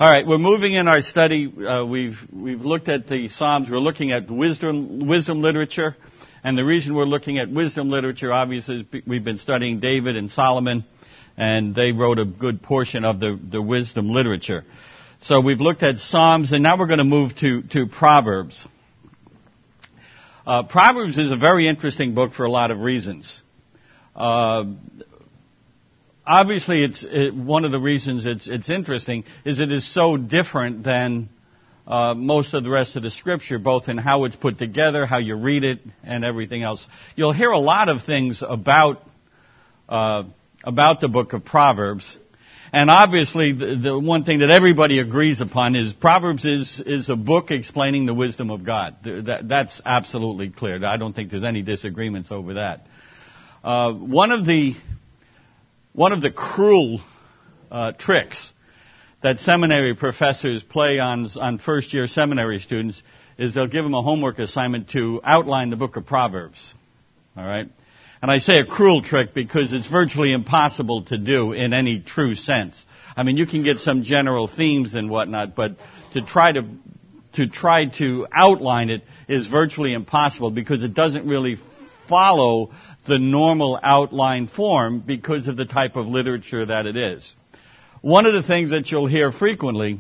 All right, we're moving in our study. We've looked at the Psalms. We're looking at wisdom literature, and the reason we're looking at wisdom literature, obviously, is we've been studying David and Solomon, and they wrote a good portion of the wisdom literature. So we've looked at Psalms, and now we're going to move to Proverbs. Proverbs is a very interesting book for a lot of reasons. Obviously, one of the reasons it's interesting is it is so different than most of the rest of the Scripture, both in how it's put together, how you read it, and everything else. You'll hear a lot of things about the book of Proverbs, and obviously the one thing that everybody agrees upon is Proverbs is a book explaining the wisdom of God. That's absolutely clear. I don't think there's any disagreements over that. One of the cruel tricks that seminary professors play on first-year seminary students is they'll give them a homework assignment to outline the book of Proverbs. All right? And I say a cruel trick because it's virtually impossible to do in any true sense. I mean, you can get some general themes and whatnot, but to try to outline it is virtually impossible because it doesn't really follow the normal outline form because of the type of literature that it is. One of the things that you'll hear frequently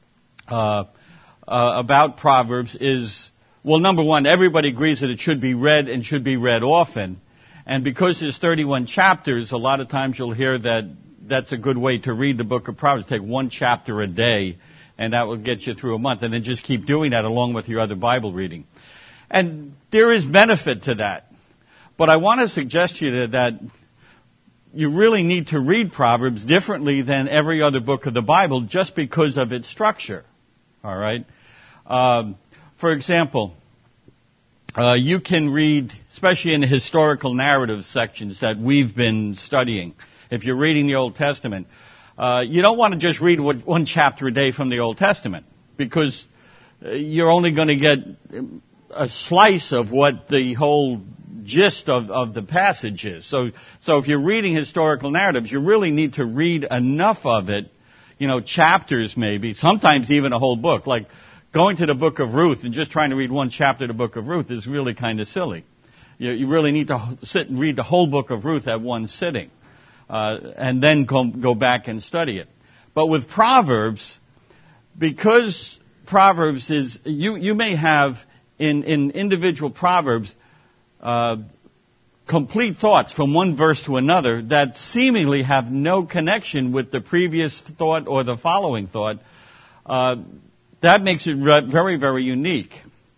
about Proverbs is, well, number one, everybody agrees that it should be read and should be read often. And because there's 31 chapters, a lot of times you'll hear that that's a good way to read the book of Proverbs. Take one chapter a day, and that will get you through a month. And then just keep doing that along with your other Bible reading. And there is benefit to that. But I want to suggest to you that you really need to read Proverbs differently than every other book of the Bible just because of its structure. All right? For example, you can read, especially in the historical narrative sections that we've been studying, if you're reading the Old Testament, you don't want to just read one chapter a day from the Old Testament because you're only going to get a slice of what the whole gist of the passage is. So if you're reading historical narratives, you really need to read enough of it, chapters maybe, sometimes even a whole book. Like going to the book of Ruth and just trying to read one chapter of the book of Ruth is really kind of silly. You really need to sit and read the whole book of Ruth at one sitting, and then go back and study it. But with Proverbs, because Proverbs is, you may have in individual Proverbs complete thoughts from one verse to another that seemingly have no connection with the previous thought or the following thought. That makes it very, very unique.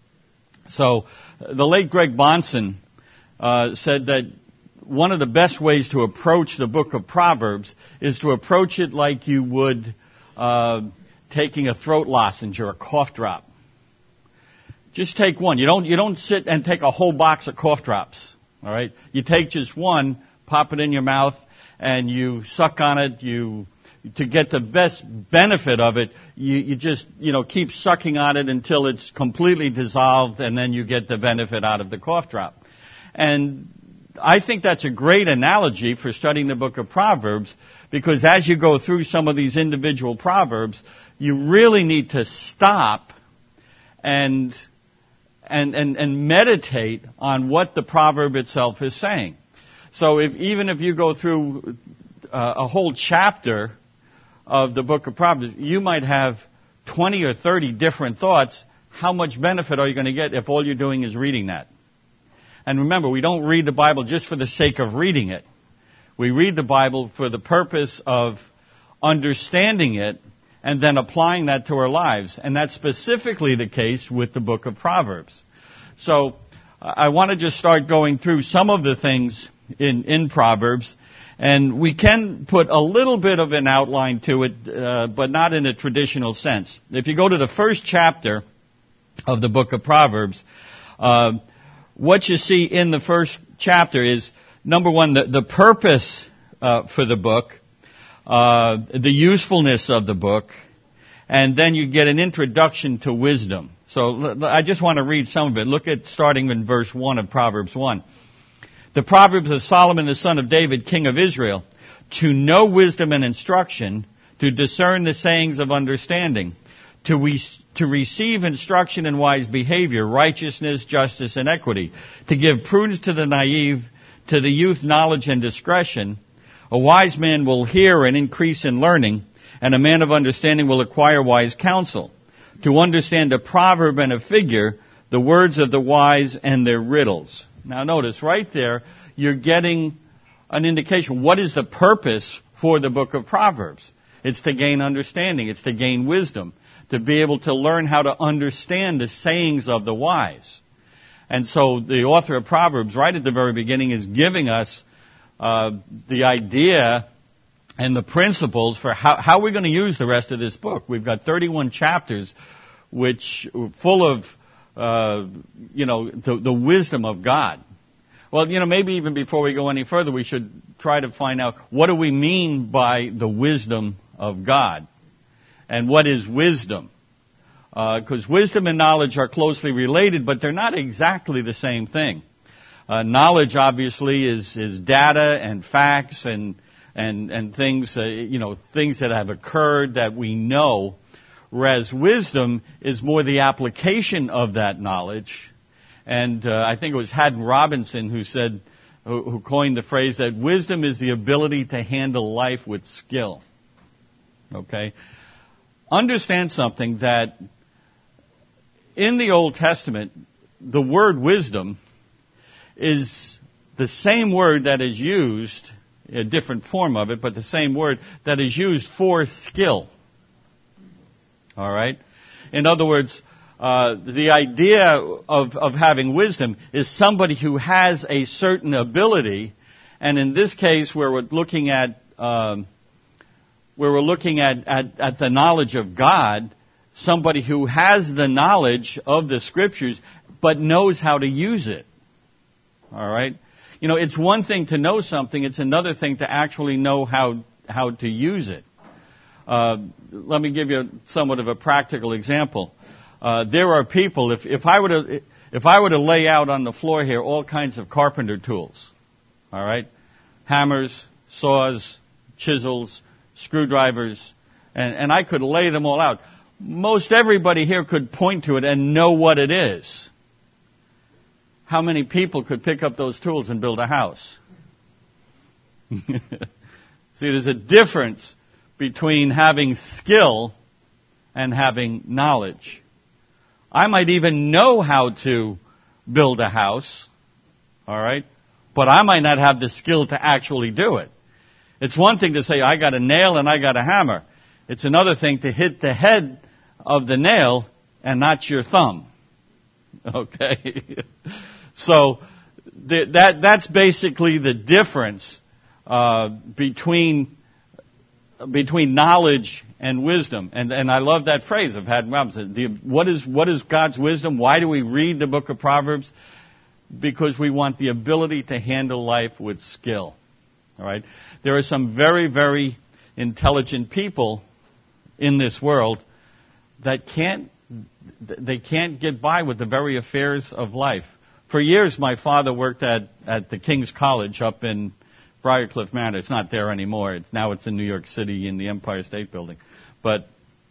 So the late Greg Bahnsen said that one of the best ways to approach the book of Proverbs is to approach it like you would taking a throat lozenge or a cough drop. Just take one. You don't sit and take a whole box of cough drops. All right? You take just one, pop it in your mouth, and you suck on it. To get the best benefit of it, you just keep sucking on it until it's completely dissolved, and then you get the benefit out of the cough drop. And I think that's a great analogy for studying the book of Proverbs, because as you go through some of these individual proverbs, you really need to stop and meditate on what the proverb itself is saying. So even if you go through a whole chapter of the book of Proverbs, you might have 20 or 30 different thoughts. How much benefit are you going to get if all you're doing is reading that? And remember, we don't read the Bible just for the sake of reading it. We read the Bible for the purpose of understanding it and then applying that to our lives. And that's specifically the case with the book of Proverbs. So I want to just start going through some of the things in Proverbs. And we can put a little bit of an outline to it, but not in a traditional sense. If you go to the first chapter of the book of Proverbs, what you see in the first chapter is, number one, the purpose for the book, the usefulness of the book, and then you get an introduction to wisdom. So I just want to read some of it. Look at starting in verse 1 of Proverbs 1. The Proverbs of Solomon the son of David, king of Israel, to know wisdom and instruction, to discern the sayings of understanding, to receive instruction in wise behavior, righteousness, justice, and equity, to give prudence to the naive, to the youth knowledge and discretion. A wise man will hear and increase in learning, and a man of understanding will acquire wise counsel. To understand a proverb and a figure, the words of the wise and their riddles. Now notice, right there, you're getting an indication. What is the purpose for the book of Proverbs? It's to gain understanding. It's to gain wisdom. To be able to learn how to understand the sayings of the wise. And so the author of Proverbs, right at the very beginning, is giving us the idea and the principles for how we're going to use the rest of this book. We've got 31 chapters which are full of, the wisdom of God. Well, maybe even before we go any further, we should try to find out what do we mean by the wisdom of God? And what is wisdom? Because wisdom and knowledge are closely related, but they're not exactly the same thing. Knowledge, obviously, is data and facts and things, things that have occurred that we know. Whereas wisdom is more the application of that knowledge. And I think it was Haddon Robinson who coined the phrase that wisdom is the ability to handle life with skill. Okay? Understand something, that in the Old Testament, the word wisdom is the same word that is used, a different form of it, but the same word that is used for skill. All right? In other words, the idea of having wisdom is somebody who has a certain ability, and in this case, where we're looking at the knowledge of God, somebody who has the knowledge of the Scriptures, but knows how to use it. All right? It's one thing to know something, it's another thing to actually know how to use it. Let me give you somewhat of a practical example. There are people, if I were to lay out on the floor here all kinds of carpenter tools, all right? Hammers, saws, chisels, screwdrivers, and I could lay them all out. Most everybody here could point to it and know what it is. How many people could pick up those tools and build a house? See, there's a difference between having skill and having knowledge. I might even know how to build a house, all right, but I might not have the skill to actually do it. It's one thing to say, I got a nail and I got a hammer. It's another thing to hit the head of the nail and not your thumb. Okay? So that's basically the difference between knowledge and wisdom. And I love that phrase of Haddon Robinson. What is God's wisdom? Why do we read the book of Proverbs? Because we want the ability to handle life with skill. All right? There are some very, very intelligent people in this world that can't get by with the very affairs of life. For years, my father worked at the King's College up in Briarcliff Manor. It's not there anymore. Now it's in New York City in the Empire State Building. But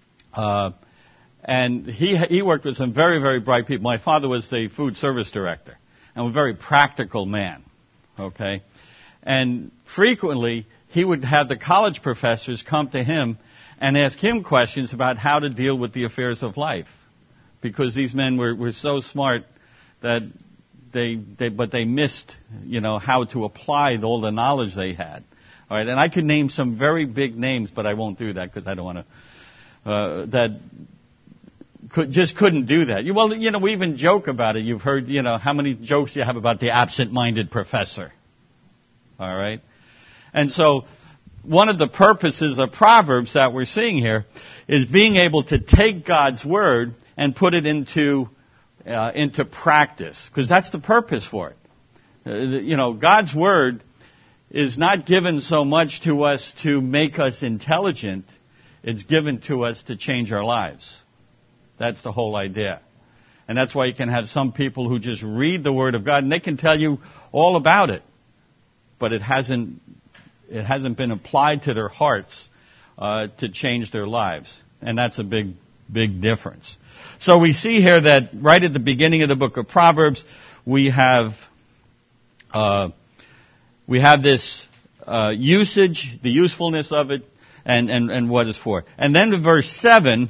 and he worked with some very, very bright people. My father was the food service director and a very practical man. Okay? And frequently, he would have the college professors come to him and ask him questions about how to deal with the affairs of life. Because these men were so smart that they missed, how to apply all the knowledge they had. All right, and I could name some very big names, but I won't do that because I don't want to. Just couldn't do that. Well, we even joke about it. You've heard, how many jokes you have about the absent-minded professor. All right, and so one of the purposes of Proverbs that we're seeing here is being able to take God's word and put it into practice, because that's the purpose for it. God's word is not given so much to us to make us intelligent. It's given to us to change our lives. That's the whole idea. And that's why you can have some people who just read the word of God and they can tell you all about it, but it hasn't been applied to their hearts to change their lives. And that's a big, big difference. So we see here that right at the beginning of the book of Proverbs, we have this usage, the usefulness of it, and what it's for. And then in verse 7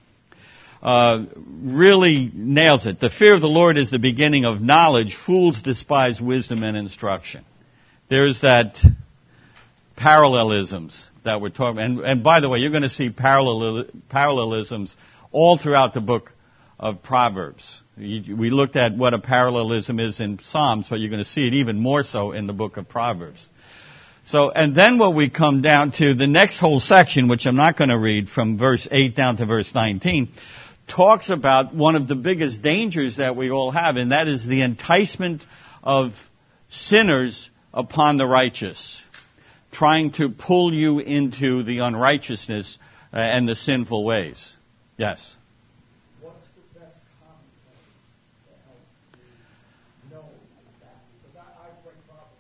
really nails it. The fear of the Lord is the beginning of knowledge. Fools despise wisdom and instruction. There's that parallelisms that we're talking about. And by the way, you're going to see parallelisms all throughout the book of Proverbs. We looked at what a parallelism is in Psalms, but you're going to see it even more so in the book of Proverbs. So, and then what we come down to, the next whole section, which I'm not going to read, from verse 8 down to verse 19, talks about one of the biggest dangers that we all have, and that is the enticement of sinners upon the righteous, trying to pull you into the unrighteousness and the sinful ways. Yes? What's the best commentary to help you know exactly? Because I've read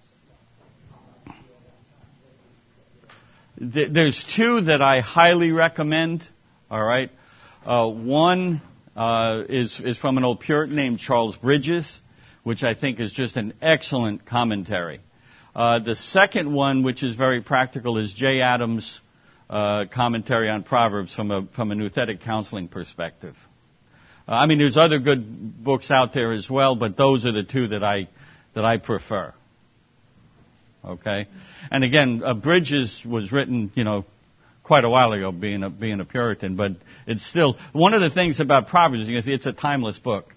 Proverbs. There's two that I highly recommend. All right. One is from an old Puritan named Charles Bridges, which I think is just an excellent commentary. The second one, which is very practical, is Jay Adams' commentary on Proverbs from a nouthetic counseling perspective. I mean, there's other good books out there as well, but those are the two that I prefer. Okay, and again, Bridges was written, quite a while ago, being a Puritan, but it's still one of the things about Proverbs. You can see it's a timeless book.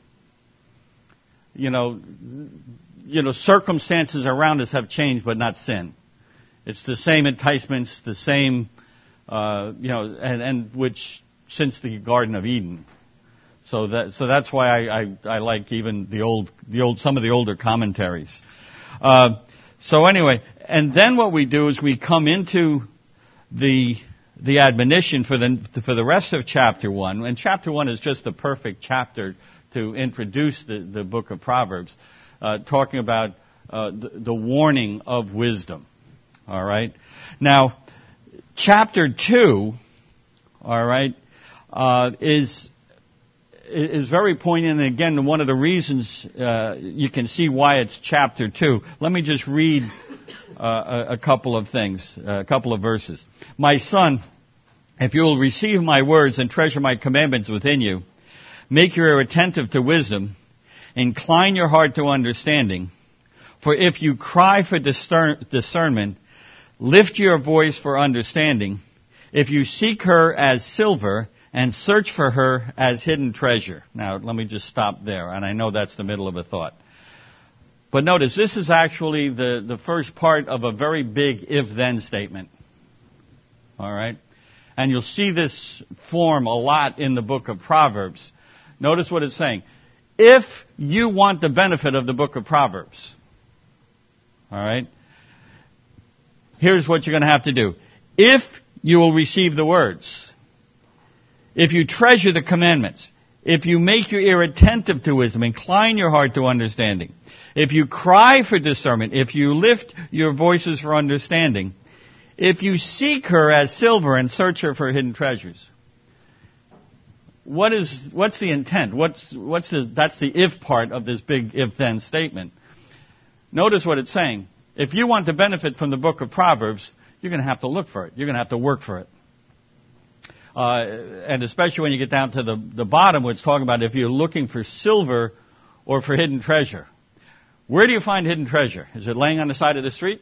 Circumstances around us have changed, but not sin. It's the same enticements, the same, and which since the Garden of Eden. So that's why I like even some of the older commentaries. So anyway, and then what we do is we come into the admonition for the rest of chapter 1. And chapter 1 is just the perfect chapter to introduce the book of Proverbs, talking about the warning of wisdom. All right. Now, chapter 2, all right, is very poignant. And again, one of the reasons you can see why it's chapter 2. Let me just read a couple of things, a couple of verses. My son, if you will receive my words and treasure my commandments within you, make your ear attentive to wisdom, incline your heart to understanding. For if you cry for discernment, lift your voice for understanding. If you seek her as silver and search for her as hidden treasure. Now, let me just stop there, and I know that's the middle of a thought. But notice, this is actually the first part of a very big if-then statement. All right? And you'll see this form a lot in the book of Proverbs. Notice what it's saying. If you want the benefit of the book of Proverbs, all right, here's what you're going to have to do. If you will receive the words, if you treasure the commandments, if you make your ear attentive to wisdom, incline your heart to understanding, if you cry for discernment, if you lift your voices for understanding, if you seek her as silver and search her for hidden treasures. What's the intent? That's the if part of this big if-then statement. Notice what it's saying. If you want to benefit from the book of Proverbs, you're going to have to look for it. You're going to have to work for it. And especially when you get down to the bottom, where it's talking about if you're looking for silver or for hidden treasure. Where do you find hidden treasure? Is it laying on the side of the street?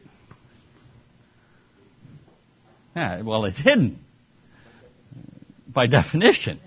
Yeah, well, it's hidden. By definition.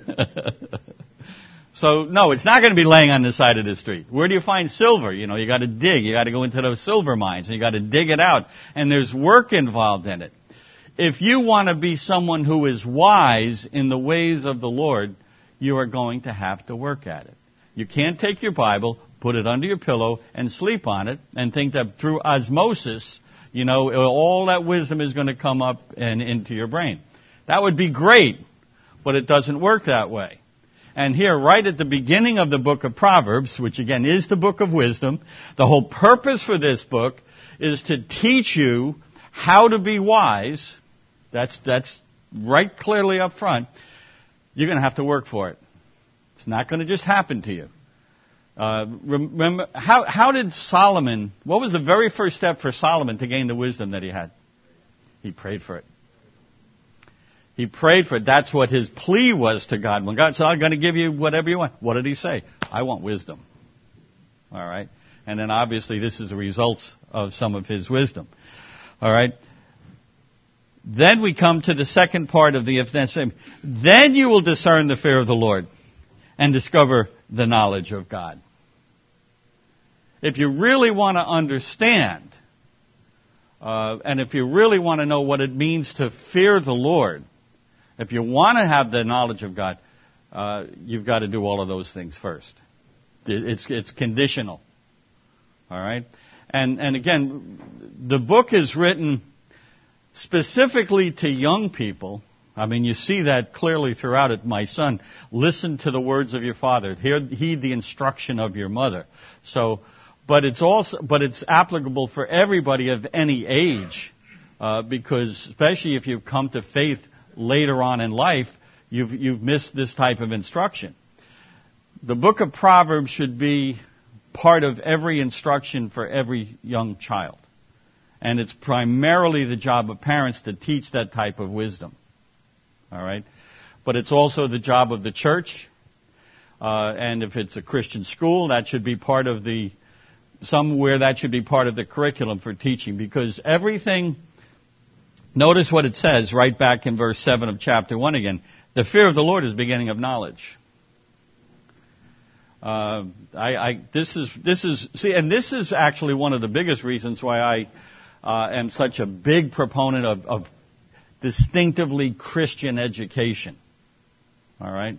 So, no, it's not going to be laying on the side of the street. Where do you find silver? You got to dig. You got to go into those silver mines, and you got to dig it out. And there's work involved in it. If you want to be someone who is wise in the ways of the Lord, you are going to have to work at it. You can't take your Bible, put it under your pillow, and sleep on it, and think that through osmosis, all that wisdom is going to come up and into your brain. That would be great, but it doesn't work that way. And here, right at the beginning of the book of Proverbs, which again is the book of wisdom, the whole purpose for this book is to teach you how to be wise. That's right clearly up front, you're going to have to work for it. It's not going to just happen to you. Remember, how did Solomon, what was the very first step for Solomon to gain the wisdom that he had? He prayed for it. He prayed for it. That's what his plea was to God. When God said, I'm going to give you whatever you want, what did he say? I want wisdom. All right? And then obviously this is the results of some of his wisdom. All right? Then we come to the second part of the if then statement. Then you will discern the fear of the Lord and discover the knowledge of God. If you really want to understand, and if you really want to know what it means to fear the Lord, if you want to have the knowledge of God, you've got to do all of those things first. It's conditional. All right? And again, the book is written specifically to young people. I mean, you see that clearly throughout it. My son, listen to the words of your father. Heed the instruction of your mother. So, but it's applicable for everybody of any age, because especially if you've come to faith later on in life, you've missed this type of instruction. The book of Proverbs should be part of every instruction for every young child. And it's primarily the job of parents to teach that type of wisdom. All right? But it's also the job of the church. And if it's a Christian school, that should be part of somewhere that should be part of the curriculum for teaching. Because everything, notice what it says right back in verse 7 of chapter 1 again. The fear of the Lord is the beginning of knowledge. This is actually one of the biggest reasons why I am such a big proponent of distinctively Christian education. All right?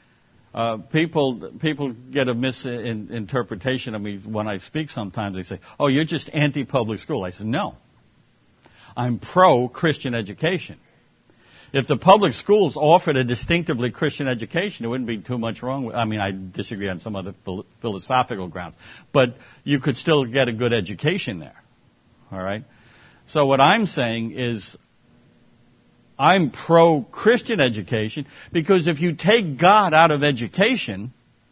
People get a misinterpretation of me when I speak sometimes. They say, oh, you're just anti-public school. I said, no. I'm pro-Christian education. If the public schools offered a distinctively Christian education, there wouldn't be too much wrong with it. I mean, I disagree on some other philosophical grounds. But you could still get a good education there. All right? So what I'm saying is I'm pro-Christian education because if you take God out of education,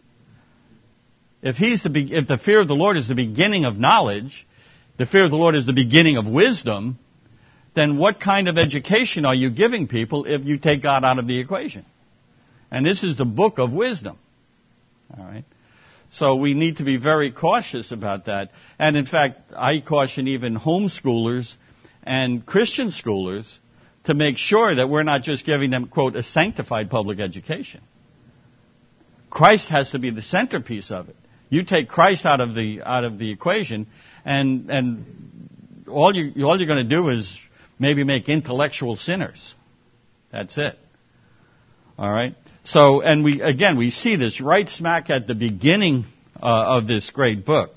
if the fear of the Lord is the beginning of knowledge, the fear of the Lord is the beginning of wisdom, then what kind of education are you giving people if you take God out of the equation? And this is the book of wisdom. All right? So we need to be very cautious about that. And in fact, I caution even homeschoolers and Christian schoolers to make sure that we're not just giving them, quote, a sanctified public education. Christ has to be the centerpiece of it. You take Christ out of the equation, and all you're going to do is maybe make intellectual sinners. That's it. All right? So, and we see this right smack at the beginning of this great book.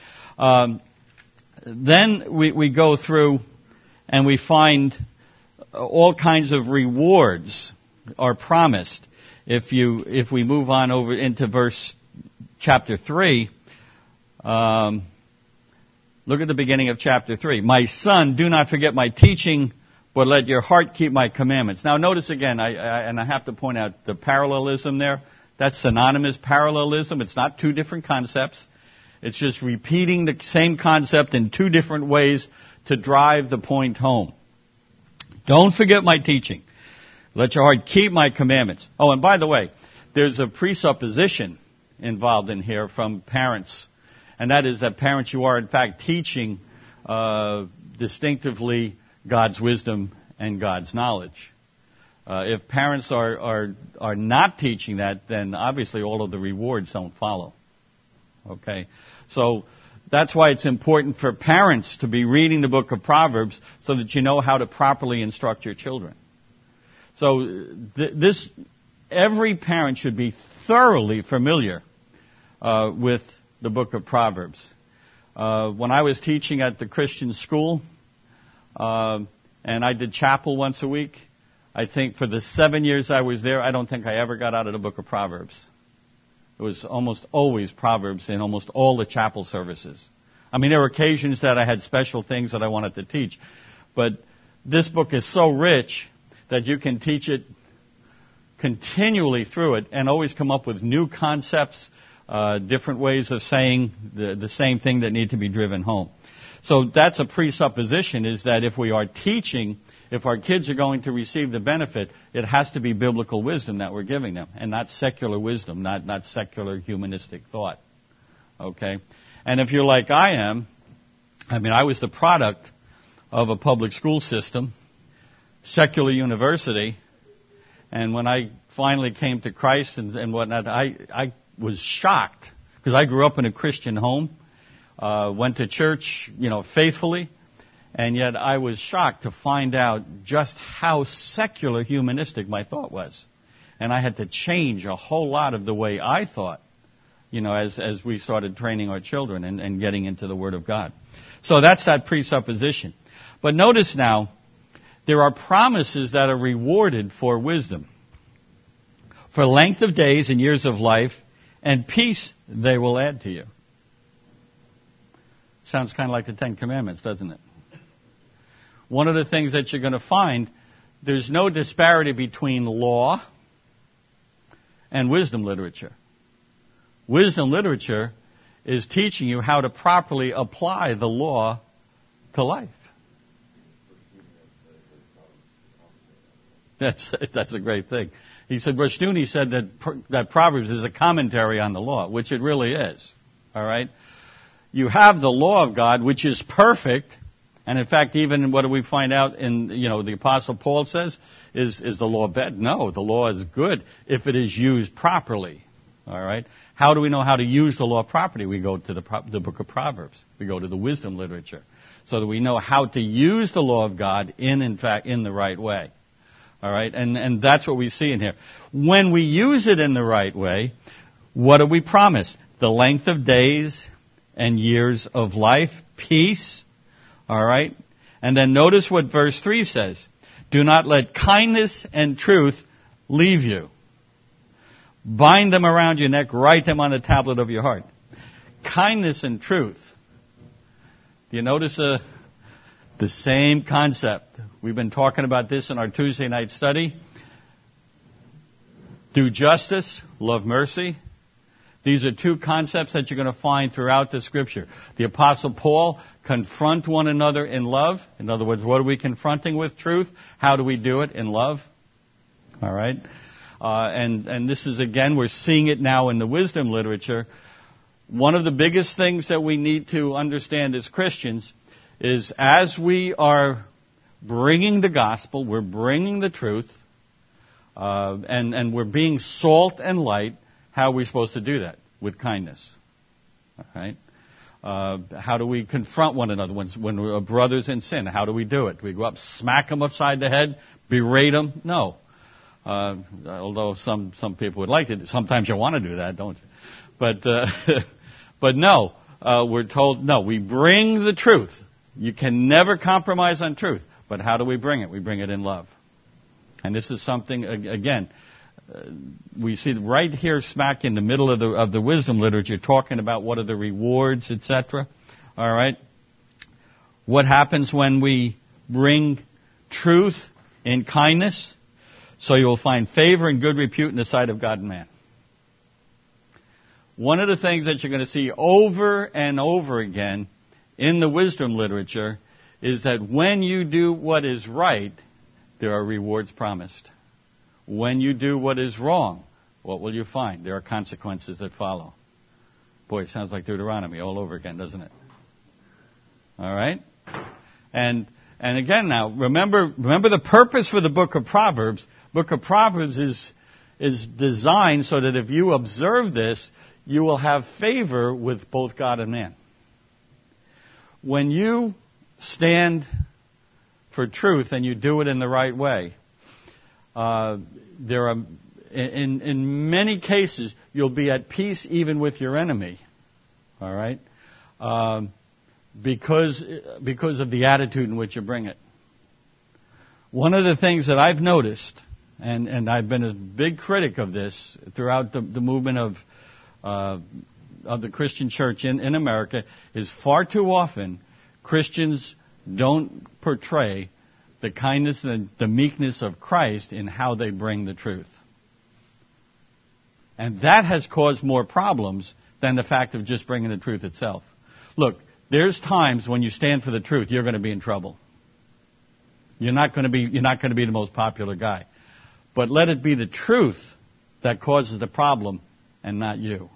Then we go through and we find all kinds of rewards are promised. If we move on over into chapter 3, look at the beginning of chapter 3. My son, do not forget my teaching, but let your heart keep my commandments. Now notice again, I have to point out the parallelism there. That's synonymous parallelism. It's not two different concepts. It's just repeating the same concept in two different ways to drive the point home. Don't forget my teaching. Let your heart keep my commandments. Oh, and by the way, there's a presupposition involved in here from parents. And that is that parents, you are in fact teaching distinctively God's wisdom and God's knowledge. If parents are not teaching that, then obviously all of the rewards don't follow. Okay? So that's why it's important for parents to be reading the book of Proverbs so that you know how to properly instruct your children. So every parent should be thoroughly familiar with the book of Proverbs. When I was teaching at the Christian school, and I did chapel once a week, I think for the 7 years I was there, I don't think I ever got out of the book of Proverbs. It was almost always Proverbs in almost all the chapel services. I mean, there were occasions that I had special things that I wanted to teach. But this book is so rich that you can teach it continually through it and always come up with new concepts, different ways of saying the same thing that need to be driven home. So that's a presupposition, is that if we are teaching, if our kids are going to receive the benefit, it has to be biblical wisdom that we're giving them, and not secular wisdom, not secular humanistic thought. Okay? And if you're like I am, I was the product of a public school system, secular university, and when I finally came to Christ and whatnot, I was shocked, because I grew up in a Christian home, went to church, faithfully, and yet I was shocked to find out just how secular humanistic my thought was. And I had to change a whole lot of the way I thought, as we started training our children and getting into the Word of God. So that's that presupposition. But notice now, there are promises that are rewarded for wisdom. For length of days and years of life, and peace they will add to you. Sounds kind of like the Ten Commandments, doesn't it? One of the things that you're going to find, there's no disparity between law and wisdom literature. Wisdom literature is teaching you how to properly apply the law to life. That's a great thing. He said, Rushdoony said that Proverbs is a commentary on the law, which it really is. All right? You have the law of God, which is perfect. And in fact, even what do we find out in, the Apostle Paul says, is the law bad? No, the law is good if it is used properly. All right? How do we know how to use the law properly? We go to the book of Proverbs. We go to the wisdom literature. So that we know how to use the law of God in the right way. All right? And that's what we see in here. When we use it in the right way, what do we promise? The length of days and years of life, peace. All right? And then notice what verse 3 says. Do not let kindness and truth leave you. Bind them around your neck, write them on the tablet of your heart. Kindness and truth. Do you notice the same concept? We've been talking about this in our Tuesday night study. Do justice, love mercy. These are two concepts that you're going to find throughout the Scripture. The Apostle Paul, confront one another in love. In other words, what are we confronting with? Truth. How do we do it? In love. All right? And this is, again, we're seeing it now in the wisdom literature. One of the biggest things that we need to understand as Christians is as we are bringing the gospel, we're bringing the truth, and we're being salt and light. How are we supposed to do that? With kindness. All right? How do we confront one another when we're brothers in sin? How do we do it? Do we go up, smack them upside the head, berate them? No. Although some people would like to. Sometimes you want to do that, don't you? But no. We're told, no, we bring the truth. You can never compromise on truth. But how do we bring it? We bring it in love. And this is something, again, we see right here smack in the middle of the wisdom literature talking about what are the rewards, etc. All right? What happens when we bring truth in kindness? So you will find favor and good repute in the sight of God and man. One of the things that you're going to see over and over again in the wisdom literature is that when you do what is right, there are rewards promised. When you do what is wrong, what will you find? There are consequences that follow. Boy, it sounds like Deuteronomy all over again, doesn't it? All right? And again now, remember the purpose for the book of Proverbs. Book of Proverbs is designed so that if you observe this, you will have favor with both God and man. When you stand for truth and you do it in the right way, there are, in many cases, you'll be at peace even with your enemy. All right? Because of the attitude in which you bring it. One of the things that I've noticed, and I've been a big critic of this throughout the movement of the Christian church in America, is far too often Christians don't portray the kindness and the meekness of Christ in how they bring the truth. And that has caused more problems than the fact of just bringing the truth itself. Look, there's times when you stand for the truth, you're going to be in trouble. You're not going to be the most popular guy. But let it be the truth that causes the problem and not you.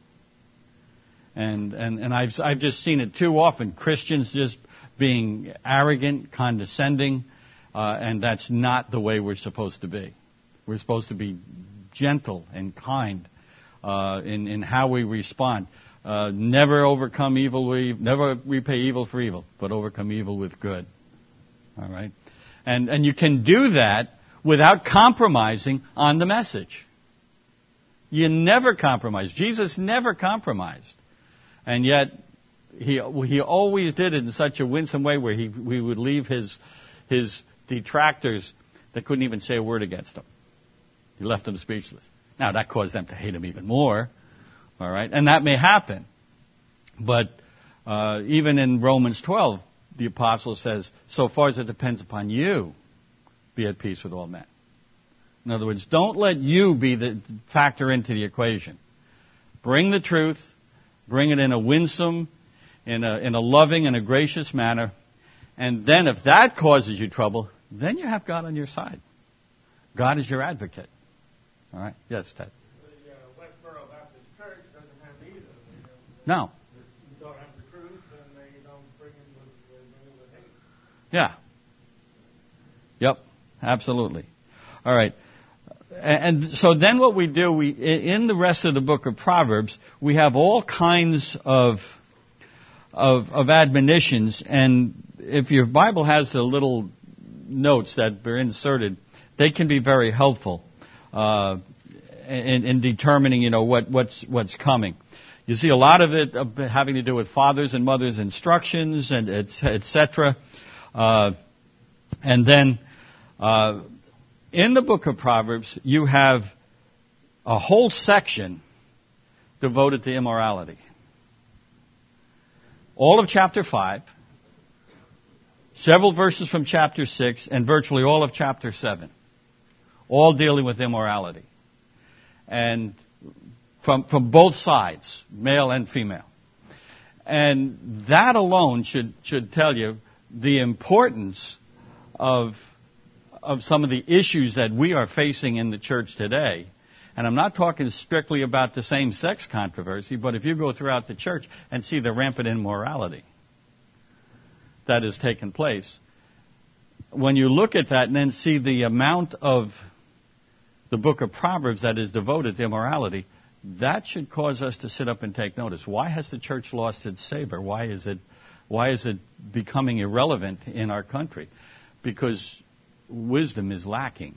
And I've just seen it too often. Christians just being arrogant, condescending, and that's not the way we're supposed to be. We're supposed to be gentle and kind in how we respond. Never overcome evil. Never repay evil for evil, but overcome evil with good. All right, and you can do that without compromising on the message. You never compromise. Jesus never compromised, and yet he always did it in such a winsome way where he would leave his detractors that couldn't even say a word against him. He left them speechless. Now, that caused them to hate him even more, all right? And that may happen. But even in Romans 12, the apostle says, so far as it depends upon you, be at peace with all men. In other words, don't let you be the factor into the equation. Bring the truth, bring it in a winsome, in a loving and a gracious manner, and then if that causes you trouble, then you have God on your side. God is your advocate. All right? Yes, Ted. The Westboro Baptist Church doesn't have either. No. You don't have the truth, and they don't bring in the hate. Yeah. Yep. Absolutely. All right. And so then what we do, in the rest of the book of Proverbs, we have all kinds of admonitions, and if your Bible has the little notes that are inserted, they can be very helpful in determining, what's coming. You see a lot of it having to do with fathers and mothers' instructions, and etc. And then in the book of Proverbs, you have a whole section devoted to immorality. All of chapter 5, several verses from chapter 6, and virtually all of chapter 7, all dealing with immorality. And from both sides, male and female. And that alone should tell you the importance of some of the issues that we are facing in the church today. And I'm not talking strictly about the same-sex controversy, but if you go throughout the church and see the rampant immorality that has taken place, when you look at that and then see the amount of the book of Proverbs that is devoted to immorality, that should cause us to sit up and take notice. Why has the church lost its savor? Why is it becoming irrelevant in our country? Because wisdom is lacking.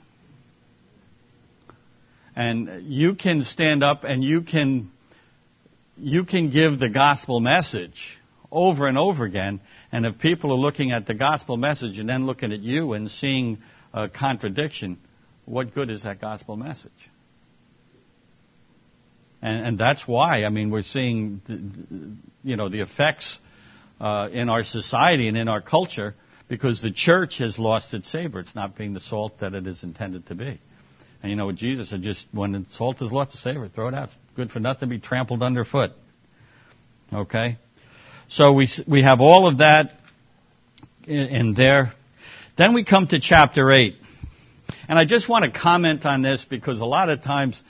And you can stand up and you can give the gospel message over and over again, and if people are looking at the gospel message and then looking at you and seeing a contradiction, what good is that gospel message? And that's why, we're seeing, the effects in our society and in our culture, because the church has lost its savor. It's not being the salt that it is intended to be. And you know what Jesus said, just when the salt has lost its savor, throw it out. It's good for nothing to be trampled underfoot. Okay? So we have all of that in there. Then we come to chapter 8. And I just want to comment on this because a lot of times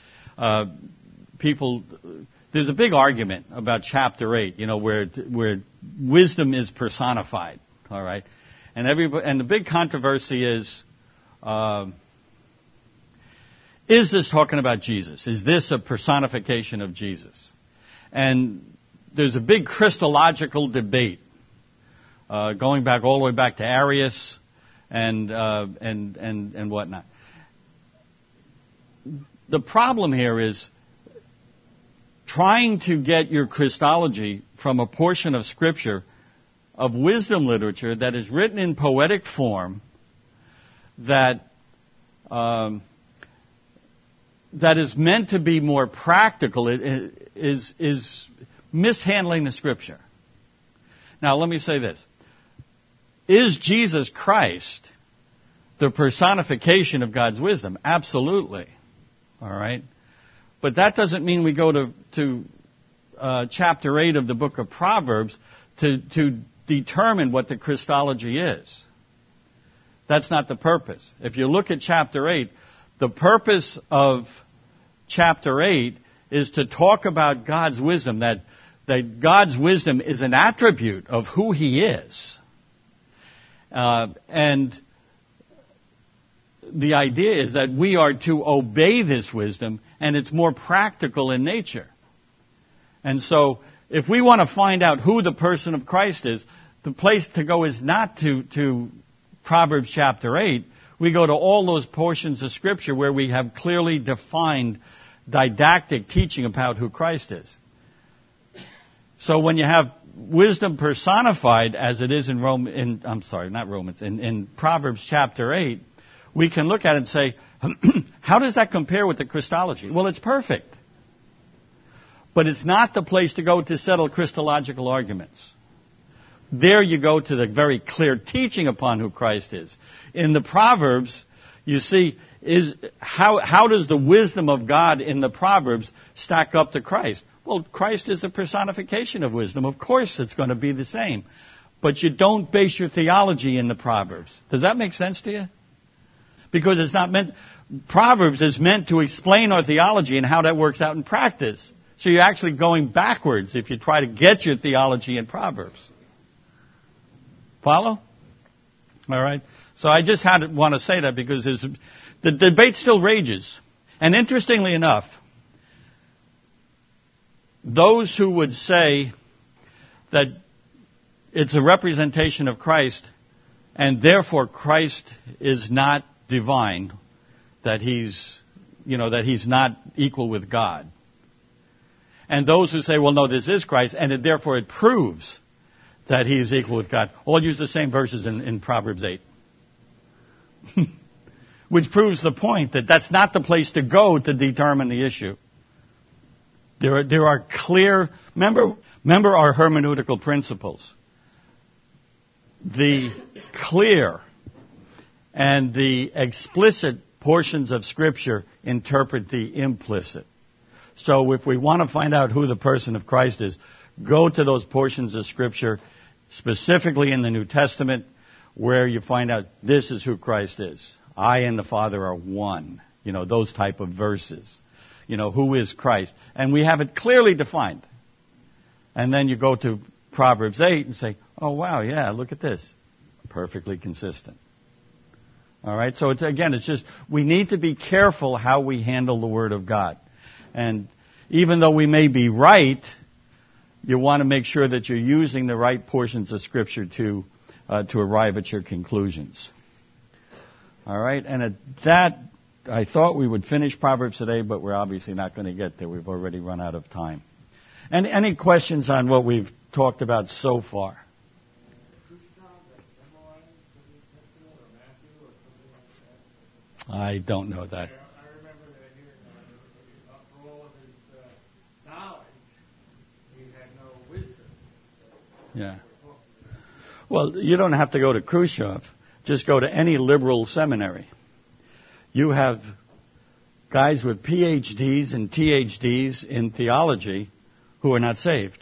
there's a big argument about chapter 8, where wisdom is personified. All right? And the big controversy is this talking about Jesus? Is this a personification of Jesus? And there's a big Christological debate going back all the way back to Arius and whatnot. The problem here is trying to get your Christology from a portion of Scripture, of wisdom literature that is written in poetic form, that is meant to be more practical, is mishandling the Scripture. Now, let me say this. Is Jesus Christ the personification of God's wisdom. Absolutely. All right? But that doesn't mean we go to chapter 8 of the book of Proverbs to determine what the Christology is. That's not the purpose. If you look at chapter 8, the purpose of chapter 8 is to talk about God's wisdom, that God's wisdom is an attribute of who He is. And the idea is that we are to obey this wisdom, and it's more practical in nature. And so, if we want to find out who the person of Christ is, the place to go is not to Proverbs chapter 8. We go to all those portions of Scripture where we have clearly defined didactic teaching about who Christ is. So when you have wisdom personified, as it is in Proverbs chapter 8, we can look at it and say, how does that compare with the Christology? Well, it's perfect. But it's not the place to go to settle Christological arguments. There you go to the very clear teaching upon who Christ is. In the Proverbs, you see, how does the wisdom of God in the Proverbs stack up to Christ? Well, Christ is a personification of wisdom. Of course it's going to be the same. But you don't base your theology in the Proverbs. Does that make sense to you? Because it's not meant... Proverbs is meant to explain our theology and how that works out in practice. So you're actually going backwards if you try to get your theology in Proverbs. Follow? All right. So I just want to say that because the debate still rages. And interestingly enough, those who would say that it's a representation of Christ and therefore Christ is not divine, that he's not equal with God. And those who say, well, no, this is Christ, and therefore it proves that he is equal with God. All use the same verses in Proverbs 8. Which proves the point that that's not the place to go to determine the issue. There are clear... Remember our hermeneutical principles. The clear and the explicit portions of Scripture interpret the implicit. So if we want to find out who the person of Christ is, go to those portions of Scripture, specifically in the New Testament, where you find out this is who Christ is. I and the Father are one. Those type of verses. Who is Christ? And we have it clearly defined. And then you go to Proverbs 8 and say, oh, wow, yeah, look at this. Perfectly consistent. All right? So, it's just, we need to be careful how we handle the Word of God. And even though we may be right, you want to make sure that you're using the right portions of Scripture to arrive at your conclusions. All right? And at that, I thought we would finish Proverbs today, but we're obviously not going to get there. We've already run out of time. And any questions on what we've talked about so far? I don't know that. I remember that here, for all of his knowledge, he had no wisdom. Yeah. Well, you don't have to go to Khrushchev. Just go to any liberal seminary. You have guys with PhDs and THDs in theology who are not saved.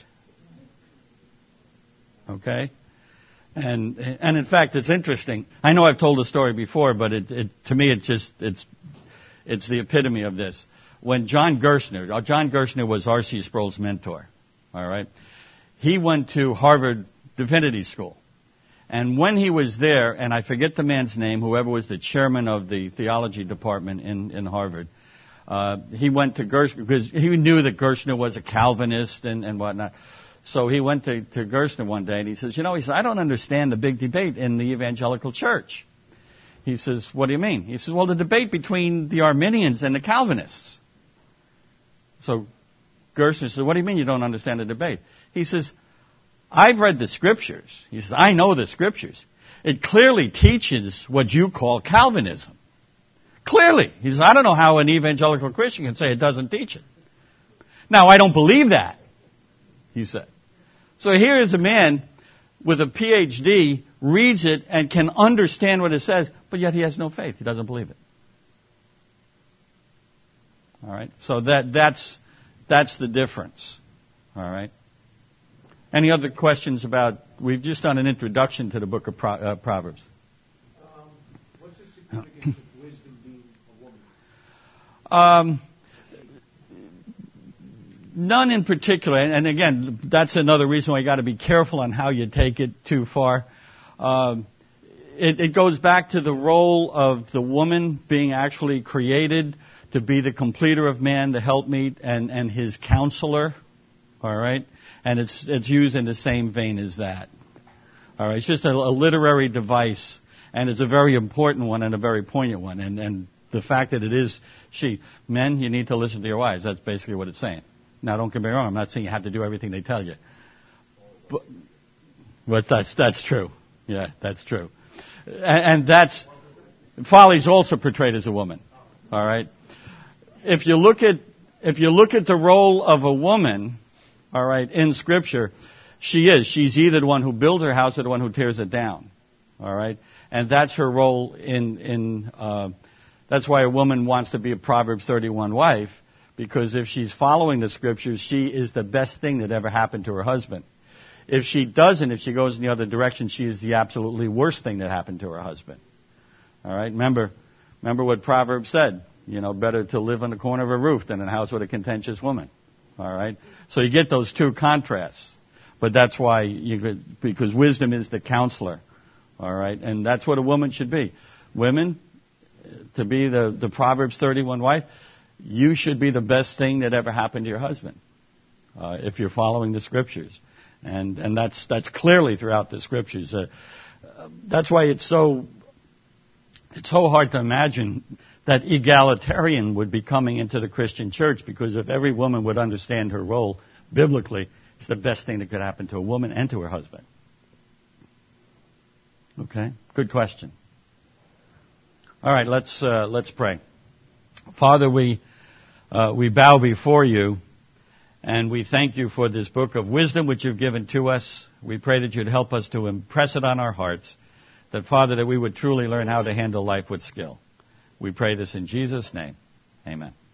Okay? And in fact, it's interesting. I know I've told the story before, but to me, it's the epitome of this. When John Gerstner was R.C. Sproul's mentor, all right? He went to Harvard Divinity School. And when he was there, and I forget the man's name, whoever was the chairman of the theology department in Harvard, he went to Gerstner because he knew that Gerstner was a Calvinist and whatnot. So he went to Gerstner one day and he says, I don't understand the big debate in the evangelical church. He says, what do you mean? He says, well, the debate between the Arminians and the Calvinists. So Gerstner says, what do you mean you don't understand the debate? He says, I've read the Scriptures. He says, I know the Scriptures. It clearly teaches what you call Calvinism. Clearly. He says, I don't know how an evangelical Christian can say it doesn't teach it. Now, I don't believe that, he said. So here is a man with a PhD reads it and can understand what it says, but yet he has no faith. He doesn't believe it. All right? So that's the difference. All right? Any other questions about... We've just done an introduction to the book of Proverbs. What's the significance of wisdom being a woman? None in particular. And again, that's another reason why you got to be careful on how you take it too far. It goes back to the role of the woman being actually created to be the completer of man, the helpmeet, and his counselor. All right? And it's used in the same vein as that. All right? It's just a literary device, and it's a very important one and a very poignant one. And the fact that it is she. Men, you need to listen to your wives. That's basically what it's saying. Now, don't get me wrong. I'm not saying you have to do everything they tell you. But that's true. Yeah, that's true. And that's... Folly's also portrayed as a woman. All right? If you look at the role of a woman, all right, in Scripture, she's either the one who builds her house or the one who tears it down. All right? And that's her role in that's why a woman wants to be a Proverbs 31 wife, because if she's following the Scriptures, she is the best thing that ever happened to her husband. If she doesn't, if she goes in the other direction, she is the absolutely worst thing that happened to her husband. All right? Remember what Proverbs said. You know, better to live on the corner of a roof than in a house with a contentious woman. All right? So you get those two contrasts. But that's why because wisdom is the counselor. All right? And that's what a woman should be. Women, to be the Proverbs 31 wife, you should be the best thing that ever happened to your husband, if you're following the Scriptures. And that's clearly throughout the Scriptures. That's why it's so hard to imagine that egalitarian would be coming into the Christian church, because if every woman would understand her role biblically, it's the best thing that could happen to a woman and to her husband. Okay? Good question. All right, let's pray. Father, we bow before you, and we thank you for this book of wisdom which you've given to us. We pray that you'd help us to impress it on our hearts, that, Father, that we would truly learn how to handle life with skill. We pray this in Jesus' name. Amen.